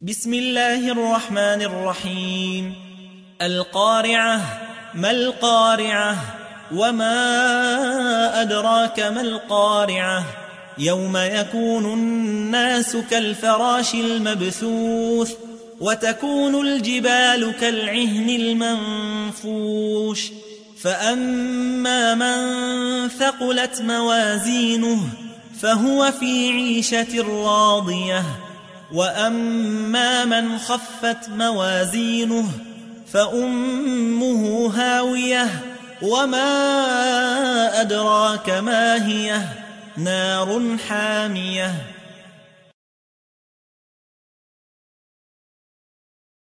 بسم الله الرحمن الرحيم. القارعة. ما القارعة؟ وما أدراك ما القارعة؟ يوم يكون الناس كالفراش المبثوث وتكون الجبال كالعهن المنفوش فأما من ثقلت موازينه فهو في عيشة راضية وأما من خفت موازينه فأمه هاوية وما أدراك ما هي نار حامية